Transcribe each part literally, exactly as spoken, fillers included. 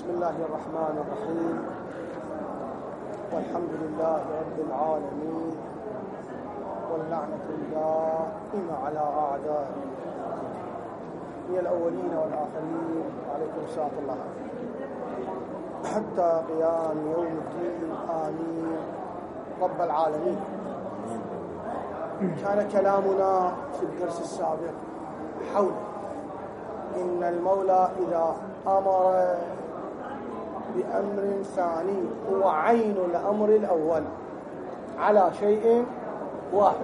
بسم الله الرحمن الرحيم، والحمد لله رب العالمين، واللعنة الدائمة على أعدائه من الأولين والآخرين، عليكم السلام الله، حتى قيام يوم الدين، آمين رب العالمين. كان كلامنا في الدرس السابق حول إن المولى إذا أمر بأمر ثاني هو عين الأمر الأول على شيء واحد،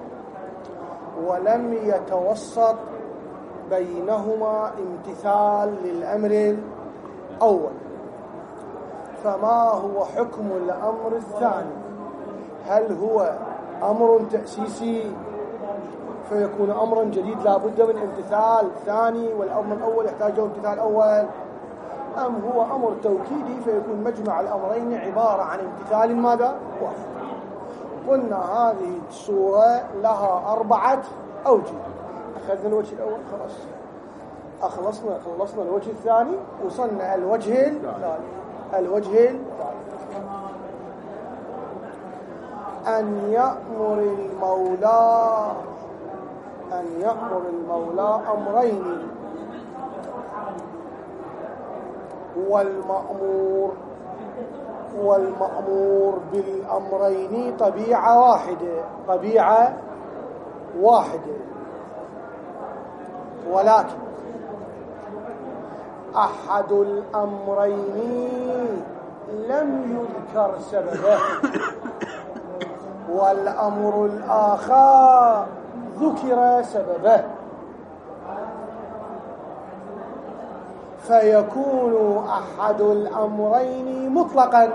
ولم يتوسط بينهما امتثال للأمر الأول، فما هو حكم الأمر الثاني؟ هل هو أمر تأسيسي فيكون أمرا جديد لا بد من امتثال ثاني والأمر الأول يحتاج امتثال أول، أم هو أمر توكيدي فيكون مجمع الأمرين عبارة عن امتثال ماذا؟ واحد. قلنا هذه الصورة لها أربعة أوجه. أخذنا الوجه الأول خلاص، أخلصنا خلصنا الوجه الثاني، وصلنا الوجه الثالث. الوجه الثالث أن يأمر المولى أن يأمر المولى أمرين، والمأمور والمأمور بالأمرين طبيعة واحدة طبيعة واحدة ولكن أحد الأمرين لم يذكر سببه، والأمر الآخر ذكر سببه، فيكون أحد الأمرين مطلقا،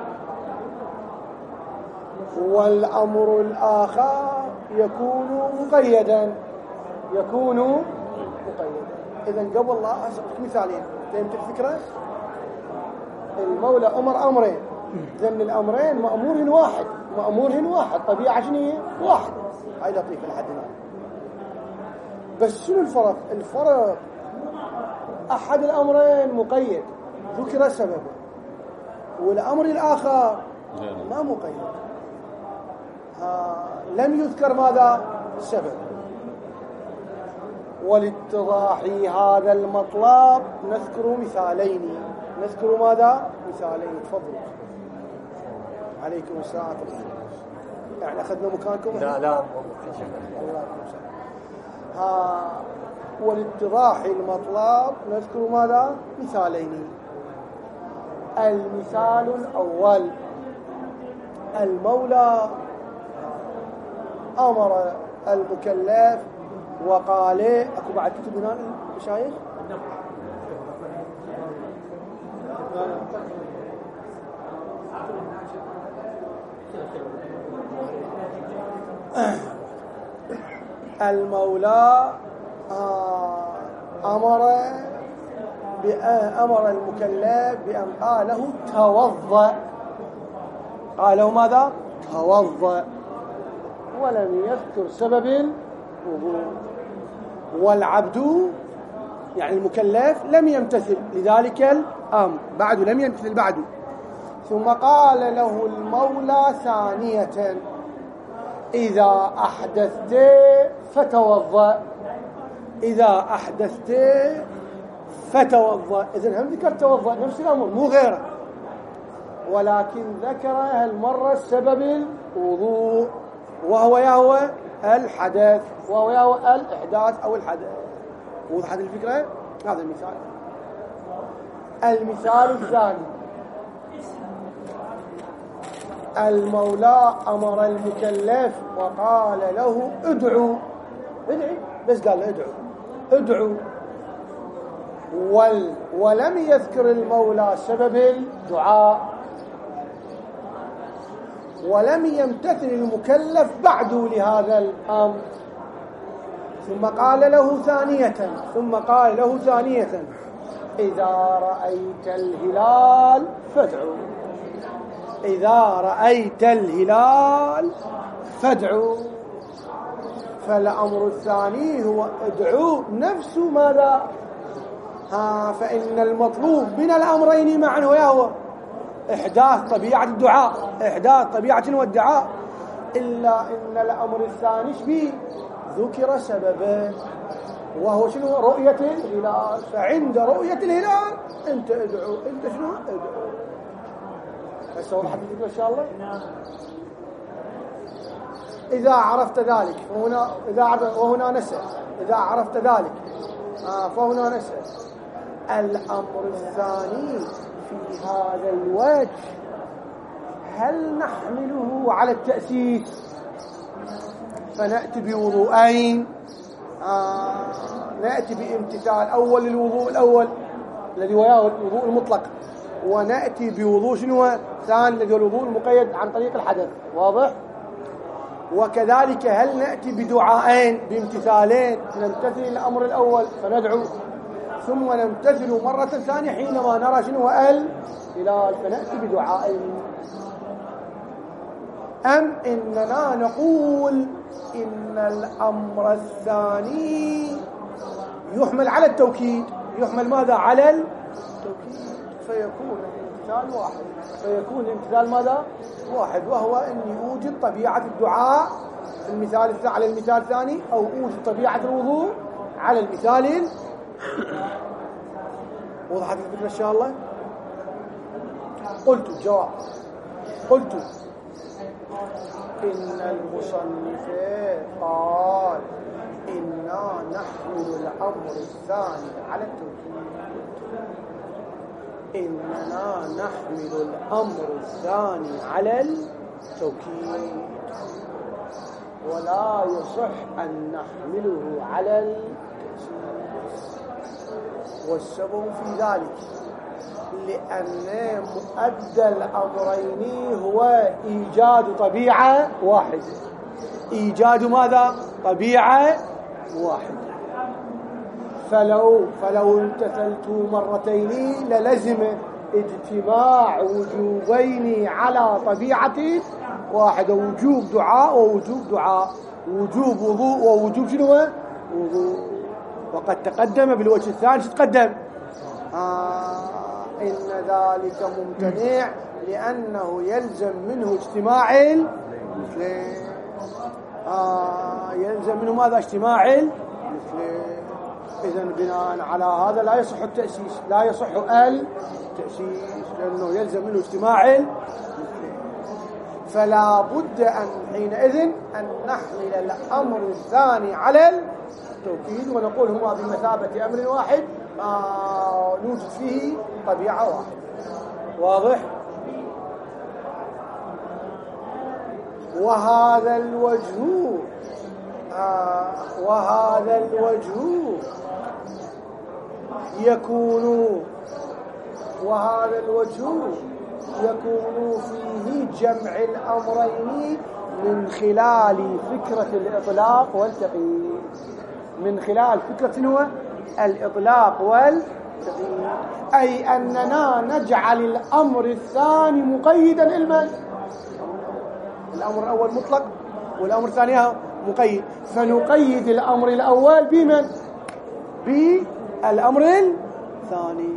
والأمر الآخر يكون مقيدا يكون مقيدا. إذن قبل لا أسألك مثالين، فهمت الفكرة؟ المولى أمر أمرين، إذن الأمرين مأمور واحد مأمور واحد طبيعة شنو واحد. هاي لطيفة لحد الآن. بس شنو الفرق؟ الفرق أحد الأمرين مقيد ذكر سببه، والأمر الآخر ما مقيد لم يذكر ماذا؟ سبب. ولاتضاح هذا المطلب نذكر مثالين نذكر ماذا؟ مثالين. تفضلوا. عليكم السلام. يعني أخذنا مكانكم؟ لا لا الله يسلمك. ها ولاتضاح المطلب نذكر ماذا؟ مثالين. المثال الأول، المولى أمر المكلف وقال أكو بعد كتب هنا مشايخ؟ المولى أمر أمر المكلف بأن قال له توضأ، قال له ماذا؟ توضأ، ولم يذكر سبب الوضوء، والعبد يعني المكلف لم يمتثل لذلك الأمر، بعد لم يمتثل بعد. ثم قال له المولى ثانية إذا أحدثت فتوضأ إذا أحدثت فتوضأ. إذن هم ذكر توضأ نفس الأمر مو غيره، ولكن ذكر هالمرة سبب الوضوء وهو يهوى الحدث وهو يهوى الإحداث أو الحدث. وضحت الفكرة؟ هذا المثال. المثال الثاني، المولى أمر المكلف وقال له ادعو ادعي، بس قال له ادعو ادعو ول ولم يذكر المولى سبب الدعاء، ولم يمتثل المكلف بعد لهذا الأمر. ثم قال له ثانية ثم قال له ثانية إذا رأيت الهلال فادعو إذا رأيت الهلال فادعو. فالأمر الثاني هو ادعو نفس ماذا؟ ها فإن المطلوب من الأمرين معا وهو إحداث طبيعة الدعاء، إحداث طبيعة والدعاء، إلا إن الأمر الثاني شبيه ذكر سببه وهو شنو؟ رؤية الهلال. فعند رؤية الهلال أنت ادعو، أنت شنو؟ ادعو. هسه وضحت الفكرة إن شاء الله؟ إذا عرفت ذلك وهنا إذا عرفت وهنا نسأل إذا عرفت ذلك آه فهنا نسأل الأمر الثاني في هذا الوجه هل نحمله على التأسيس فنأتي بوضوءين؟ آه نأتي بامتثال أول للوضوء الأول الذي هو الوضوء المطلق، ونأتي بوضوء شنو ثاني الذي هو الوضوء المقيد عن طريق الحدث. واضح؟ وكذلك هل نأتي بدعائين بامتثالين؟ نمتثل الأمر الأول فندعو، ثم نمتثل مرة ثانية حينما نرى شنو ال هلال فنأتي بدعائين. أم إننا نقول إن الأمر الثاني يحمل على التوكيد، يحمل ماذا؟ على التوكيد، فيكون الامتثال واحد، فيكون الامتثال ماذا؟ واحد، وهو أن يوجد طبيعة الدعاء في المثال على المثال الثاني، أو أوجد طبيعة الوضوء على المثال. وضحت الفكرة إن شاء الله؟ قلت الجواب، قلت إن المصنف قال إنا نحمل الأمر الثاني على التوكيد، إننا نحمل الأمر الثاني على التوكيد، ولا يصح أن نحمله على التأسيس. والسبب في ذلك لأن مؤدى الأمرين هو إيجاد طبيعة واحدة، إيجاد ماذا؟ طبيعة واحدة. فلو فلو امتثلت مرتين للزم اجتماع وجوبين على طبيعة واحدة، وجوب دعاء ووجوب دعاء، وجوب وضوء ووجوب شنو؟ وضوء. وقد تقدم بالوجه الثاني تقدم آه إن ذلك ممتنع لأنه يلزم منه اجتماع المثلين. آه يلزم منه ماذا؟ اجتماع المثلين. إذن بناء على هذا لا يصح التأسيس، لا يصح التأسيس لأنه يلزم منه اجتماع المثلين. فلا بد أن حينئذ أن نحمل الأمر الثاني على التوكيد ونقول هما بمثابة أمر واحد آه نوجد فيه طبيعة واحدة. واضح؟ وهذا الوجه آه وهذا الوجه يكون وهذا الوجه يكون فيه جمع الأمرين من خلال فكرة الإطلاق والتقييد، من خلال فكرة هو الإطلاق والتقييد، أي أننا نجعل الأمر الثاني مقيدا للمن؟ الأمر الأول مطلق والأمر الثاني مقيد، فنقيد الأمر الأول بمن؟ بالأمر الثاني.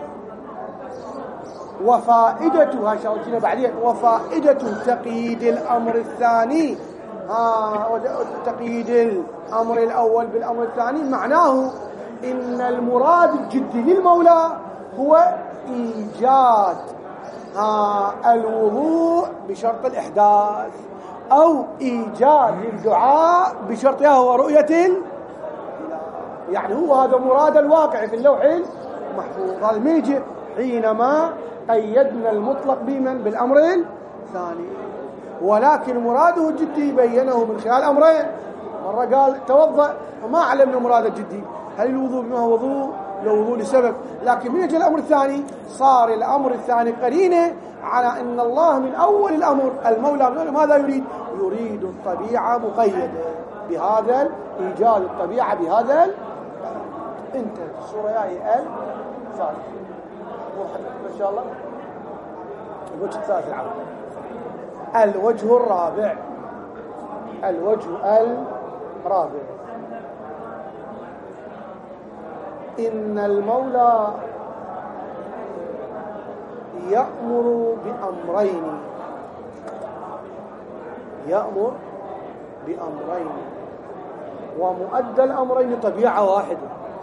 وفائدتها شاوتنا بعدين وفائدة تقييد الأمر الثاني آه تقييد الأمر الأول بالأمر الثاني معناه إن المراد الجدي للمولى هو إيجاد آه الوضوء بشرط الإحداث، أو إيجاد الدعاء بشرطها هو رؤية، يعني هو هذا مراد الواقع في اللوح المحفوظ. هذا ما يجي حينما قيدنا المطلق بمن؟ بالأمر الثاني. ولكن مراده الجدي بينه من خلال أمرين. مرة قال توضأ وما علمنا مراد الجدي، هل الوضوء بما هو وضوء لو وضوء لسبب، لكن من يجي الأمر الثاني صار الأمر الثاني قرينه على أن الله من أول الأمر المولى من ماذا يريد؟ يريد الطبيعة مقيدة بهذا إيجاد الطبيعة بهذا. انت الصورة ياهي ال ثالث إن شاء الله. الوجه الثالث العام الوجه الرابع الوجه الرابع إن المولى يأمر بأمرين يأمر بأمرين ومؤدى الأمرين طبيعة واحدة.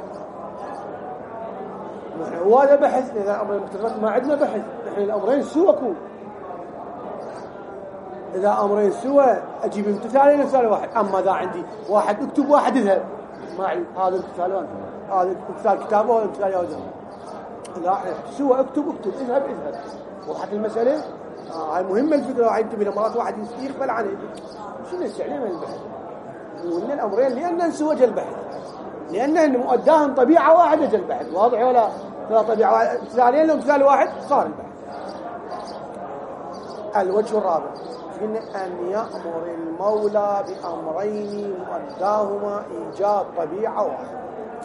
نحن هذا بحث، إذا الأمرين مختلفات ما عندنا بحث، نحن الأمرين سوى كون. إذا أمرين سوى أجيب امتثالين مثال واحد. أما إذا عندي واحد اكتب واحد اذهب، معي هذا امتثالان، هذا امتثال كتابه وهذا امتثال يذهب. لا سوى اكتب اكتب اذهب اذهب. وضحت المسألة؟ آه هاي مهمة الفكرة. عندي من مرات واحد يقبل عنه شو نستعلم من البحث وإن الأمرين لأن سوى البحث، لأن مؤداهم طبيعة واحدة جل البحث. واضح ولا لا؟ طبيعة واحدة امتثالين لو امتثال واحد صار البحث. الوجه الرابع إن أن يأمر المولى بأمرين مؤداهما إيجاد طبيعة واحدة.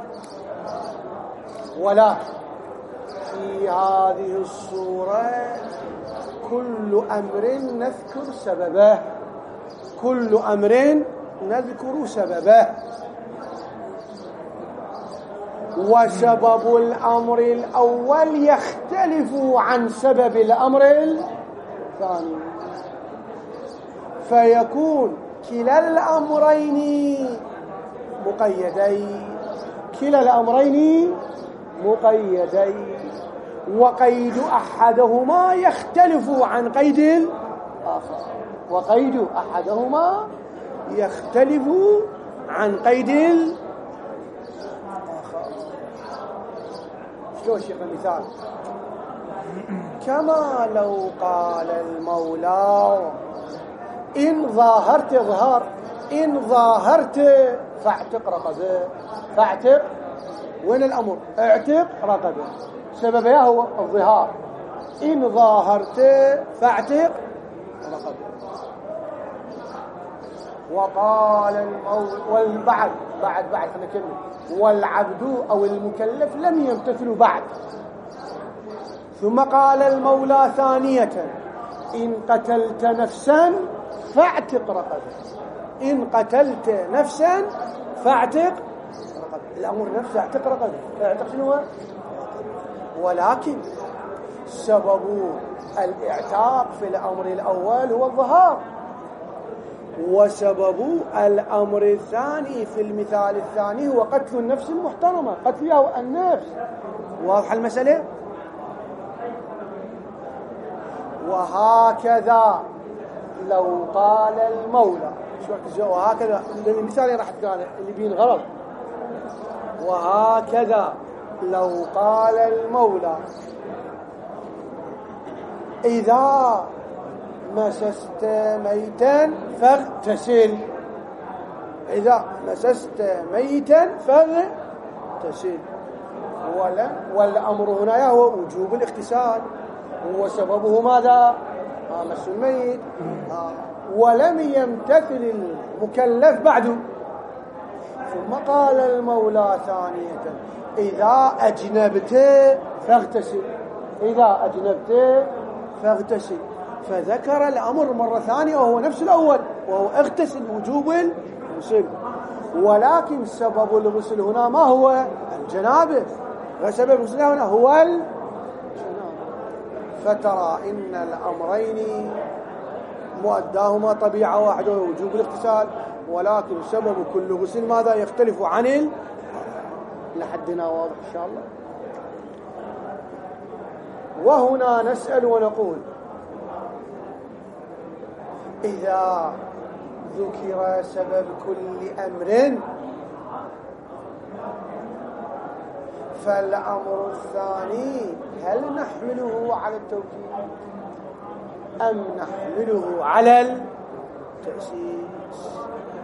ولكن في هذه الصورة كل أمر نذكر سببه، كل أمر نذكر سببه، وسبب الأمر الأول يختلف عن سبب الأمر الثاني، فيكون كلا الأمرين مقيدين، كلا الأمرين مقيدين، وقيد أحدهما يختلف عن قيد الآخر، وقيد أحدهما يختلف عن قيد الآخر. شلون شيخ المثال؟ كما لو قال المولى إن ظاهرت ظهار، إن ظاهرت فاعتق رقبه، فاعتق. وين الأمر؟ اعتق رقبه، سببها هو الظهار. إن ظاهرت فاعتق رقبه. وقال المولى والبعد بعد بعد خلينا نكمل. والعبد أو المكلف لم يمتثل بعد. ثم قال المولى ثانية إن قتلت نفسا فاعتق رقبه، إن قتلت نفسا فاعتق رقبه. الأمر نفسه اعتق رقبه، اعتق شنو؟ ولكن سبب الاعتاق في الأمر الأول هو الظهار، وسبب الأمر الثاني في المثال الثاني هو قتل النفس المحترمة، قتلها النفس. واضح المسألة؟ وهكذا لو قال المولى، وهكذا المثال راح تكون اللي بين غلط. وهكذا لو قال المولى إذا مسست ميتا فاغتسل، إذا مسست ميتا فاغتسل. والأمر هنا هو وجوب الاغتسال، وسببه ماذا؟ مس الميت. ولم يمتثل المكلف بعده. ثم قال المولى ثانية إذا أجنبت فاغتسل، إذا أجنبت فاغتسل. فذكر الأمر مرة ثانية وهو نفس الأول، وهو اغتسل، وجوب الغسل. ولكن سبب الغسل هنا ما هو؟ الجنابة، وسبب الغسل هنا هو الجنابة. فترى إن الأمرين مؤداهما طبيعة واحدة ووجوب الاغتسال، ولكن سبب كل غسل ماذا؟ يختلف عن ال... لحدنا واضح إن شاء الله. وهنا نسأل ونقول إذا ذكر سبب كل أمر فالأمر الثاني هل نحمله على التوكيد أم نحمله على التأسيس؟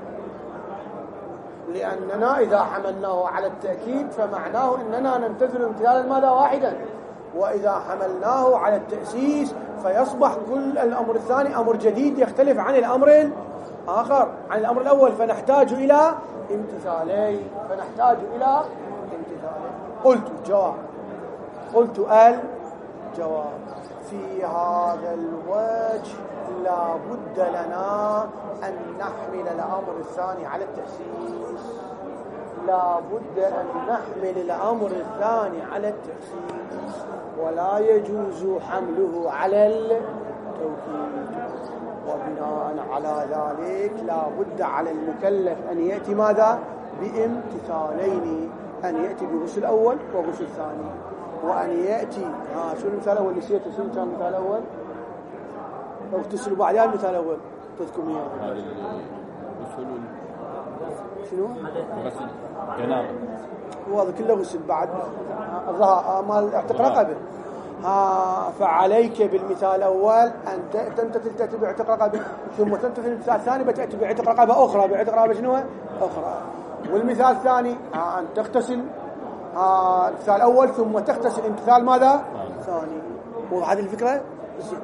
لأننا إذا حملناه على التأكيد فمعناه أننا نمتثل امتثالا ماذا؟ واحدا. وإذا حملناه على التأسيس فيصبح كل الأمر الثاني أمر جديد يختلف عن الأمر الآخر، عن الأمر الأول، فنحتاج إلى امتثالين، فنحتاج إلى امتثالين. قلت الجواب، قلت الجواب في هذا الوجه لا بد لنا أن نحمل الأمر الثاني على التأسيس، لا بد أن نحمل الأمر الثاني على التأسيس، ولا يجوز حمله على التوكيد. وبناء على ذلك لا بد على المكلف أن يأتي ماذا؟ بامتثالين، أن يأتي بغسل الأول وغسل الثاني، وأن يأتي ها شو المثال الأول؟ نسيت شو كان المثال الأول؟ لو اغتسلوا بعدها المثال الأول تذكرون إياه. هذا الغسل شنو؟ غسل جنابه، هو هذا كله غسل بعد الظهر مال اعتق رقبه. ها فعليك بالمثال الأول أن تمتثل تأتي باعتق رقبه، ثم تمتثل المثال الثاني بتأتي باعتق رقبه أخرى، باعتق رقبه شنو؟ أخرى. والمثال الثاني أن تغتسل المثال الأول ثم تغتسل امتثال ماذا؟ ثاني. وهذه الفكرة زين.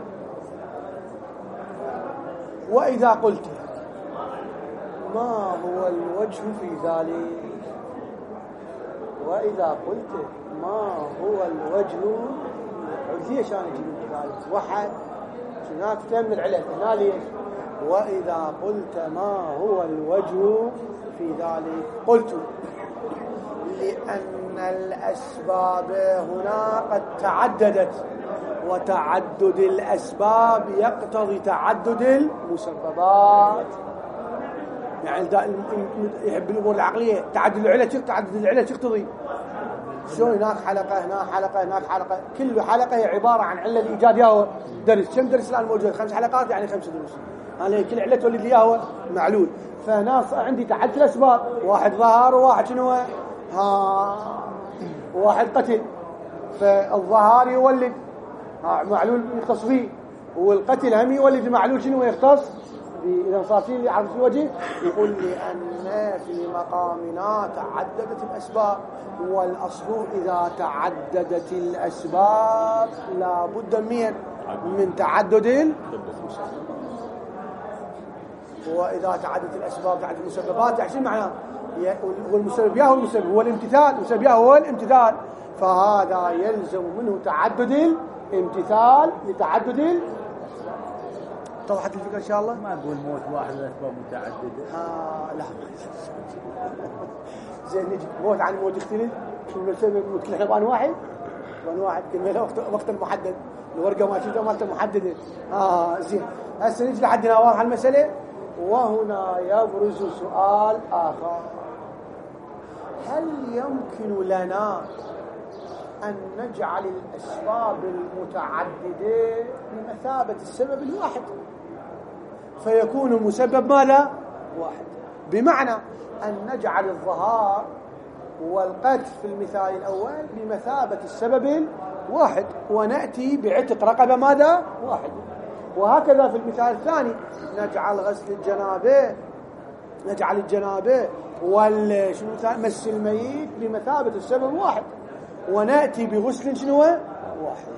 وإذا قلت ما هو الوجه في ذلك؟ وإذا قلت ما هو الوجه، ليش أنا أجيب ذلك؟ واحد هناك تم العلل هنا ليش؟ وإذا قلت ما هو الوجه في ذلك، قلت لأن الأسباب هنا قد تعددت، وتعدد الأسباب يقتضي تعدد المسببات. يعني يحب الأمور العقلية تعدد العلل، تعدد العلل تقتضي شلون؟ هناك حلقة، هنا حلقة، هناك حلقة، كل حلقة هي عبارة عن علة الإيجاد. ياهو درس، كم درس الآن موجود؟ خمس حلقات يعني خمس دروس. أنا كل علة تولد لي ياهو معلول. فهنا عندي تعدد الأسباب، واحد ظهر وواحد شنو؟ ها واحد قتل. فالظهار يولد معلول يختص به، والقتل هم يولد معلول شنو يختص به. إذا صار شيء اللي عرف الوجه يقول لي أن في مقامنا تعددت الأسباب، والأصل إذا تعددت الأسباب لا بد من من تعدد المسببات. وإذا تعددت الأسباب تعدد المسببات يعني معناه والمسبب ياهو المسبب هو الامتثال، المسبب ياهو هو الامتثال، فهذا يلزم منه تعدد الامتثال لتعدد. اتضحت الفكرة إن شاء الله؟ ما أقول موت واحد الأسباب متعددة. ها لا زين نجي موت عن موت يختلف، كل سبب موت كل حبان واحد حبان واحد كل وقت وقت محدد، الورقة ما شفتها مالته محددة. آه زين هسه نجي لحدنا واضح المسألة. وهنا يبرز سؤال آخر، هل يمكن لنا أن نجعل الأسباب المتعددة بمثابة السبب الواحد فيكون المسبب ماذا؟ واحد، بمعنى أن نجعل الظهار والقتل في المثال الأول بمثابة السبب الواحد، ونأتي بعتق رقبة ماذا؟ واحد. وهكذا في المثال الثاني نجعل غسل الجنابة، نجعل الجنابة والمس الميت بمثابة السبب واحد، ونأتي بغسل شنو؟ واحد.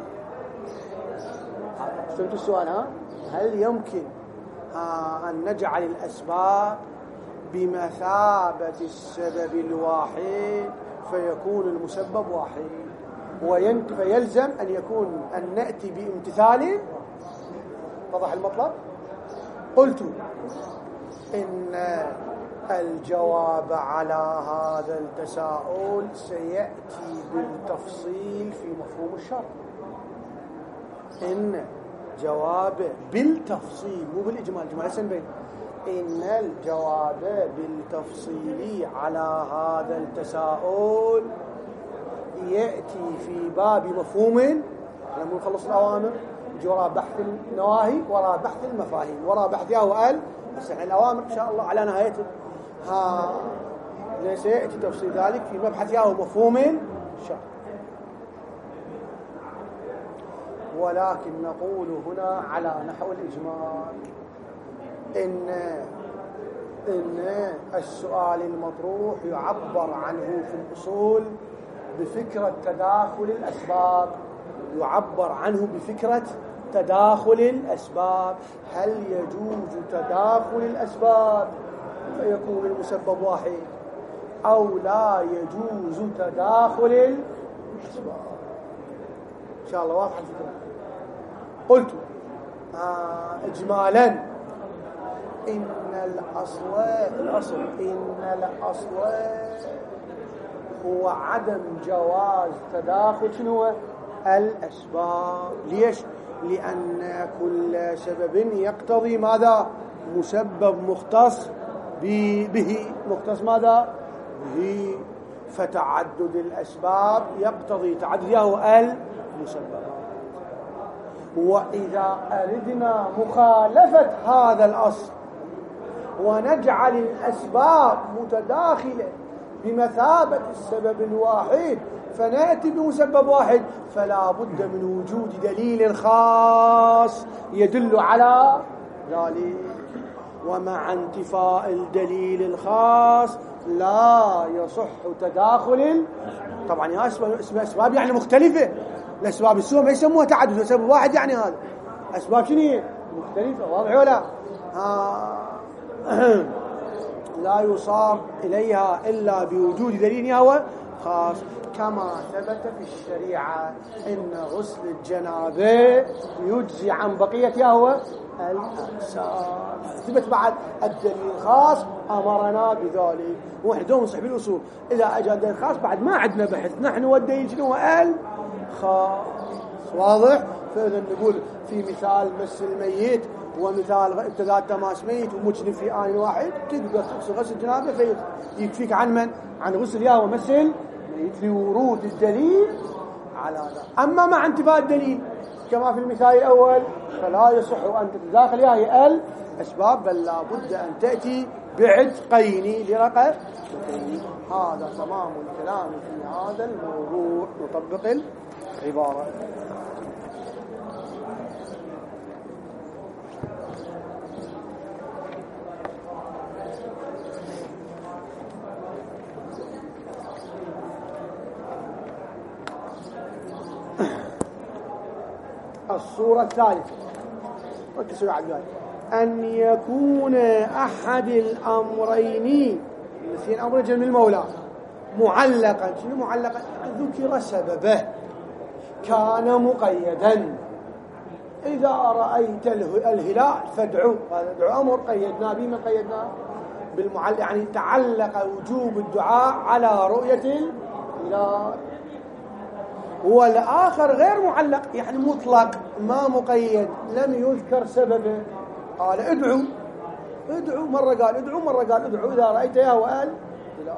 فهمتوا السؤال؟ ها؟ هل يمكن آه أن نجعل الأسباب بمثابة السبب الواحد فيكون المسبب واحد، فيلزم أن يكون أن نأتي بامتثال؟ وضح المطلب؟ قلت إن الجواب على هذا التساؤل سيأتي بالتفصيل في مفهوم الشرط. إن جواب بالتفصيل مو بالإجمال، الإجمال ليس بين. إن الجواب بالتفصيل على هذا التساؤل يأتي في باب مفهوم. لما نخلص الأوامر يجي وراء بحث النواهي، وراء بحث المفاهيم، وراء بحثها وقال بس الأوامر إن شاء الله على نهايته. ها سيأتي تفصيل ذلك في مبحث ياهو مفهوم الشرط. ولكن نقول هنا على نحو الإجمال إن إن السؤال المطروح يعبر عنه في الأصول بفكرة تداخل الأسباب، يعبر عنه بفكرة تداخل الأسباب. هل يجوز تداخل الأسباب فيكون المسبب واحد، أو لا يجوز تداخل الأسباب؟ إن شاء الله واضح الفكرة. قلت آه إجمالا إن الأصل الأصل إن الأصل هو عدم جواز تداخل شنو الأسباب. ليش؟ لأن كل سبب يقتضي ماذا؟ مسبب مختص به، مختص ماذا؟ به. فتعدد الأسباب يقتضي تعدد هو المسببات. وإذا أردنا مخالفة هذا الأصل ونجعل الأسباب متداخلة بمثابة السبب الواحد فنأتي بمسبب واحد، فلا بد من وجود دليل خاص يدل على ذلك. ومع انتفاء الدليل الخاص لا يصح تداخل. طبعا يا اسمها أسباب يعني مختلفة. الأسباب السوء ما يسموها تعدد، سبب واحد يعني هذا أسباب شنو مختلفة. واضح ولا؟ آه. لا يصاب إليها إلا بوجود دليل هو خاص. كما ثبت في الشريعة إن غسل الجنابة يجزي عن بقية هو الأغسال. ثبت بعد الدليل الخاص أمرنا بذلك. ونحن دوم نصح بالأصول إذا أجا الدليل الخاص بعد ما عندنا بحث، نحن والدليل شنو الخاص. واضح؟ فإذا نقول في مثال مس الميت ومثال ابتداء تماس ميت ومجنب في آن واحد تقدر تغسل غسل الجنابة فيكفيك عن من؟ عن غسل يا ومس الميت لورود الدليل على ذا. أما مع انتفاء الدليل كما في المثال الأول فلا يصح أن تتداخل هي الأسباب، بل لا بد أن تأتي بعتقين لرقبتين. هذا تمام الكلام في هذا الموضوع. نطبق العبارة. الصورة الثالثة أن يكون أحد الأمرين مثل أمر جمع المولى معلقا. شنو معلقا؟ ذكر سببه كان مقيدا. إذا رأيت الهلال فادعو، هذا دعاء أمر قيدنا به. من قيدنا بالمعلق يعني تعلق وجوب الدعاء على رؤية الهلال. والآخر غير معلق يعني مطلق ما مقيد، لم يذكر سببه. قال ادعو ادعو مرة قال ادعو مرة قال ادعو إذا رأيت يا وقال لا.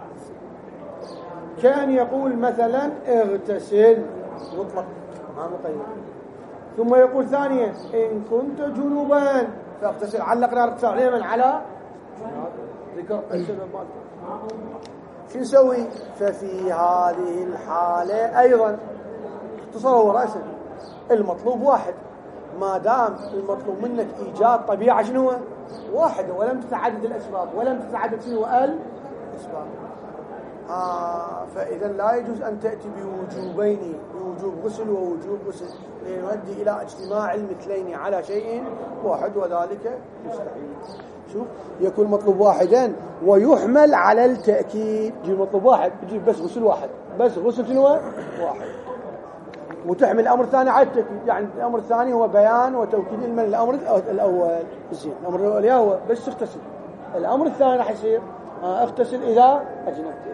كان يقول مثلا اغتسل مطلق ما مقيد، ثم يقول ثانيا إن كنت جنوبا فاغتسل. علقنا الاغتسال على على ذكر السبب مالته. شو نسوي؟ ففي هذه الحالة أيضا تصور رأسا المطلوب واحد. ما دام المطلوب منك إيجاد طبيعة شنو واحدة ولم تتعدد الأسباب ولم تتعدد شنو الأسباب، آه فإذا لا يجوز أن تأتي بوجوبين، بوجوب غسل ووجوب غسل، ليؤدي إلى اجتماع المثلين على شيء واحد وذلك مستحيل. شوف يكون مطلوب واحدا ويحمل على التأكيد. يجي مطلوب واحد يجيب بس غسل واحد، بس غسل شنو واحد، وتحمل الأمر الثاني على التأكيد. يعني الأمر الثاني هو بيان وتوكيد المن الأمر الأول. زين الأمر الأول هو بس اغتسل. الأمر الثاني راح يصير اغتسل إذا أجنبت.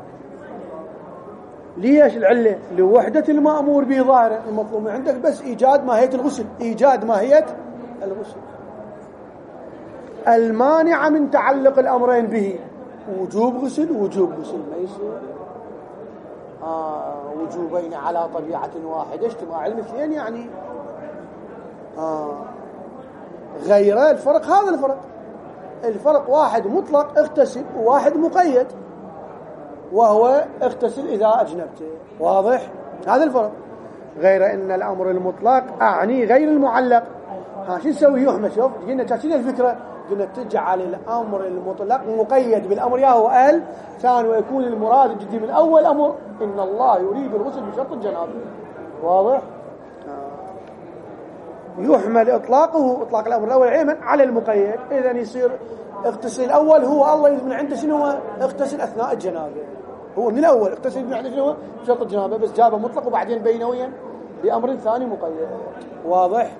ليش العلة؟ لوحدة المأمور به ظاهرا. المطلوب عندك بس إيجاد ماهية الغسل، إيجاد ماهية الغسل. المانع من تعلق الأمرين به وجوب غسل ووجوب غسل ما يصير. آه وجوبين على طبيعة واحدة اجتماع المثلين يعني آه غير الفرق. هذا الفرق الفرق واحد مطلق اغتسل وواحد مقيد وهو اغتسل إذا أجنبت. واضح؟ هذا الفرق. غير أن الأمر المطلق أعني غير المعلق. ها شو نسوي؟ يحمل. شوف قلنا تشين الفكرة، قلنا تجعل الأمر المطلق مقيد بالأمر يا هو قال ثاني ويكون المراد الجدي من أول أمر إن الله يريد الغسل بشرط الجنابة. واضح؟ يحمل إطلاقه إطلاق الأمر الأول عيما على المقيد. إذن يصير اغتسل الأول هو الله يريد من عنده شنو هو اغتسل أثناء الجنابة. هو من الأول اغتسل من عنده شنو بشرط الجنابة، بس جابه مطلق وبعدين بينويا بأمر ثاني مقيد. واضح؟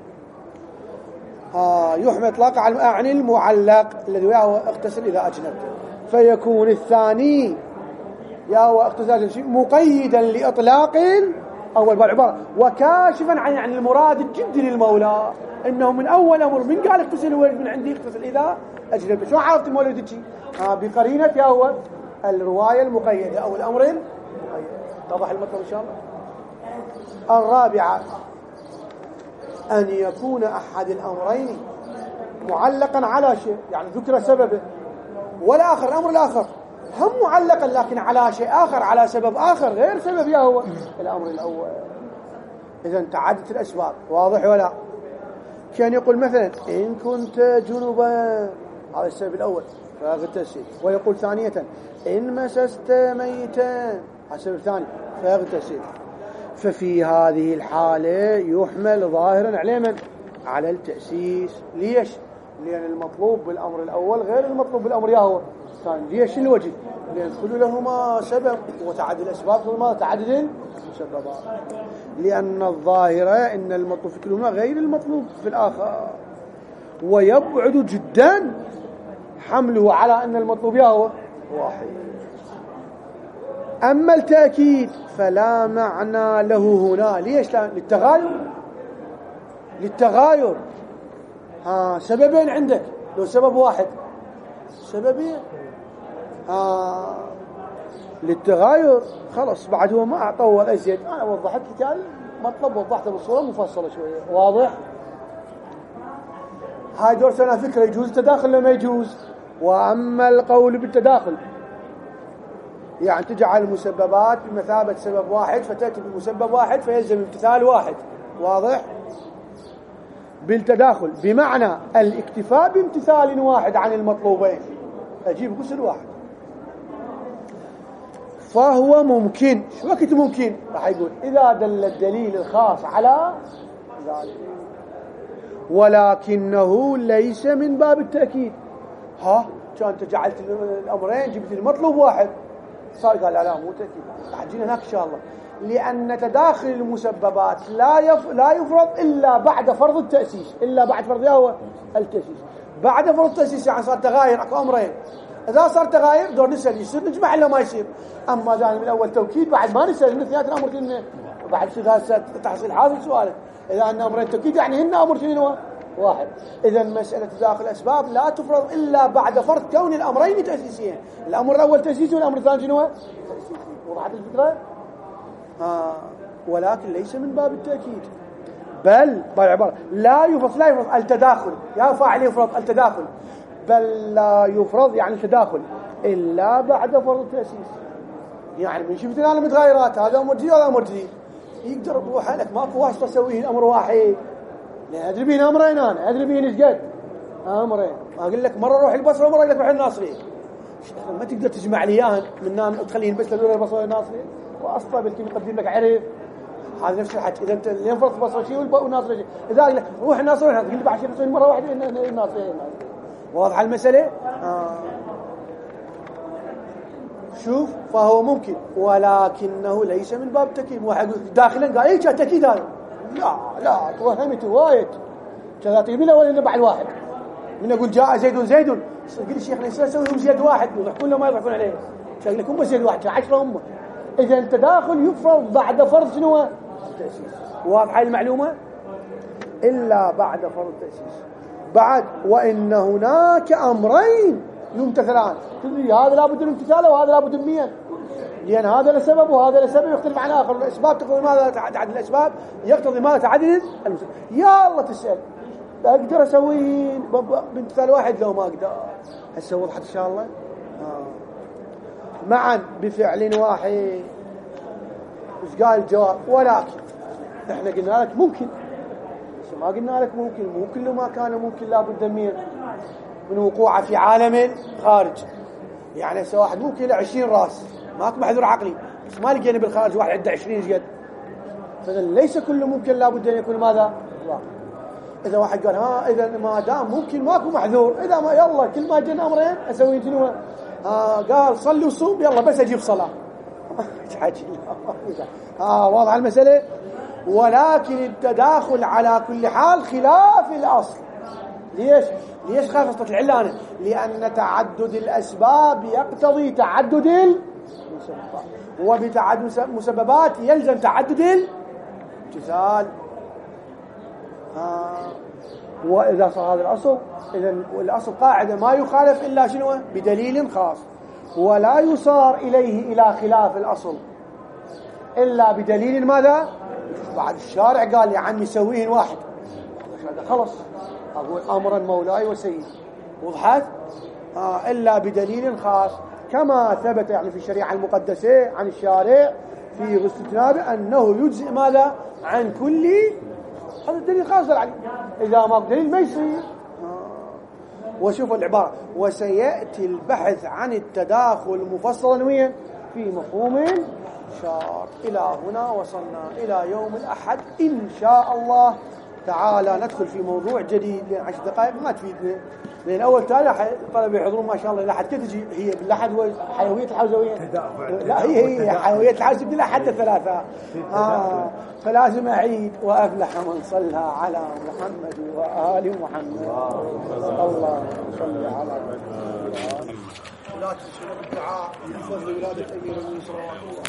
آه يحمل إطلاق على أعني المعلق الذي هو اغتسل إذا أجنبت. فيكون الثاني يا هو اقتزاز شيء مقيدا لإطلاق أول بالعبارة وكاشفا عن يعني المراد الجدي للمولى إنه من أول أمر من قال اغتسل الولد من عندي اغتسل إذا أجنبي. شو عرفت المولد تجي؟ آه بقرينة يا هو الرواية المقيدة أو الأمر المقيد. اتضح المطلب إن شاء الله. الرابعة أن يكون أحد الأمرين معلقا على شيء يعني ذكر سببه والآخر الأمر الآخر هم معلقا لكن على شيء آخر على سبب آخر غير سبب يا هو الأمر الأول. إذا تعدت الأسباب واضح ولا؟ كان يقول مثلا إن كنت جنبا هذا السبب الأول فاغتسل ويقول ثانية إن مسست ميتا هذا السبب الثاني فاغتسل. ففي هذه الحالة يحمل ظاهرا على من؟ على التأسيس. ليش؟ لأن المطلوب بالأمر الأول غير المطلوب بالأمر يا هو الثاني. ليش الوجه؟ لأن كل لهما سبب وتعدد الأسباب ثم تعدد المسببات. لأن الظاهرة إن المطلوب في كلهما غير المطلوب في الآخر ويبعد جدا حمله على أن المطلوب يا هو واحد. أما التأكيد فلا معنى له هنا. ليش؟ للتغاير للتغاير ها سببين عندك لو سبب واحد سببين ها للتغاير خلاص بعد هو ما أطول أزيد. أنا وضحت لك المطلب وضحته بصورة مفصلة شوية واضح. هاي درسنا فكرة يجوز التداخل ولا ما يجوز. وأما القول بالتداخل يعني تجعل المسببات بمثابة سبب واحد فتأتي بمسبب واحد فيلزم امتثال واحد واضح. بالتداخل بمعنى الاكتفاء بامتثال واحد عن المطلوبين أجيب قسل واحد فهو ممكن. شو وقت ممكن؟ راح يقول إذا دل الدليل الخاص على ذلك ولكنه ليس من باب التأكيد. ها كان تجعلت الأمرين جبت المطلوب واحد صار قال لا لا مو تأكيد راح تجينا هناك إن شاء الله. لأن تداخل المسببات لا يف... لا يفرض إلا بعد فرض التأسيس إلا بعد فرض هو التأسيس. بعد فرض التأسيس يعني صار تغاير أكو أمرين. إذا صار تغاير دور نسأل يصير نجمع إلا ما يصير. أما إذا من الأول توكيد بعد ما نسأل من اثنين الأمر كنا بعد هذا تحصيل حاصل سؤالك إذا أن أمرين توكيد يعني هن أمر شنو واحد. إذا مسألة تداخل الأسباب لا تفرض إلا بعد فرض كون الأمرين تأسيسيين. الأمر الأول تأسيسي والأمر الثاني شنو تأسيسي. وضحت الفكرة؟ آه. ولكن ليس من باب التأكيد بل بالعبارة لا يفرض لا يفرض التداخل يا فاعل يفرض التداخل بل لا يفرض يعني التداخل إلا بعد فرض التأسيس. يعني من شفت أنا متغيرات هذا أمر جديد وهذا أمر جديد يقدر بروح لك ماكو واسطة تسويه الأمر واحد. لا أدري بين أمرين أنا أدري بين إيش قد أمرين. أقول لك مرة روح البصرة ومرة أقول لك روح الناصرية ما تقدر تجمع لي إياهن من نام تخليني بس تدور البصرة والناصرية وأصلا بلكي يقدم لك عرف هذا نفس الحكي. إذا أنت اللي ينفرط البصرة شيء والناصرية شيء إذا أقول لك روح الناصرية تقول لي بعد شيء مرة واحدة الناصرية. واضح المسألة؟ آه. شوف فهو ممكن ولكنه ليس من باب التأكيد. واحد يقول داخلا قال إيه تأكيد هذا لا لا توهمت وايد كذا تجيب لنا ولا بعد واحد من أقول جاء زيد زيد قل الشيخ ليس يسويهم زيد واحد يضحكون له ما يضحكون عليه شايف لكم بس زيد واحد عشرة هم. إذا التداخل يفرض بعد فرض شنو التأسيس. واضحة المعلومة إلا بعد فرض التأسيس. بعد وإن هناك أمرين يمتثلان تدري هذا لابد من امتثاله وهذا لابد من مين لأن هذا لسبب وهذا لسبب يختلف عن آخر. الأسباب تقول ماذا تعدد الأسباب يقتضي ماذا تعدد المسبب. يا الله تسأل أقدر أسوي بامتثال واحد لو ما أقدر هسه وضحت إن شاء الله. آه. معا بفعل واحد إيش قال الجواب ولكن إحنا قلنا لك ممكن ما قلنا لك ممكن مو كل ما كان ممكن لابد من من وقوعه في عالم خارج. يعني هسه واحد ممكن له عشرين راس ماك محذور عقلي بس ما لقينا بالخارج واحد عنده عشرين جد فإذا ليس كل ممكن لابد أن يكون ماذا واقع. إذا واحد قال ها إذا ما دام ممكن ماكو محذور إذا ما يلا كل ما جينا أمرين أسوي شنو آه قال صلي وصوم يلا بس أجيب صلاة آه واضح المسألة. ولكن التداخل على كل حال خلاف الأصل. ليش؟ ليش خاف أصلت العلانة؟ لأن تعدد الأسباب يقتضي تعدد وبتعدد مسببات يلزم تعدد الامتثال. آه. وإذا صار هذا الأصل، إذا الأصل قاعدة ما يخالف إلا شنو؟ بدليل خاص، ولا يصار إليه إلى خلاف الأصل إلا بدليل ماذا؟ بعد الشارع قال يا عمي سويهن واحد، خلص أقول أمرا مولاي وسيدي، وضحت؟ آه إلا بدليل خاص، كما ثبت يعني في الشريعة المقدسة عن الشارع في استثناء أنه يجزئ ماذا؟ عن كل، هذا الدليل خاص عليه، إذا ما بدليل ما يصير. آه. وشوفوا العبارة: وسيأتي البحث عن التداخل مفصلا وين؟ في مفهوم شار. إلى هنا وصلنا إلى يوم الأحد إن شاء الله تعالى ندخل في موضوع جديد، لأن عشر دقائق ما تفيدنا، لأن أول تالي طلبة يحضرون ما شاء الله إلى حد كتجي هي بالأحد هو حيوية الحوزوية، لا هي هي حيوية الحوزة بالأحد الثلاثة. آه فلازم أعيد: وأفلح من صلى على محمد وآل محمد. الله صل على محمد. لا تنسوا بالدعاء بفضل ولادة أمير المؤمنين.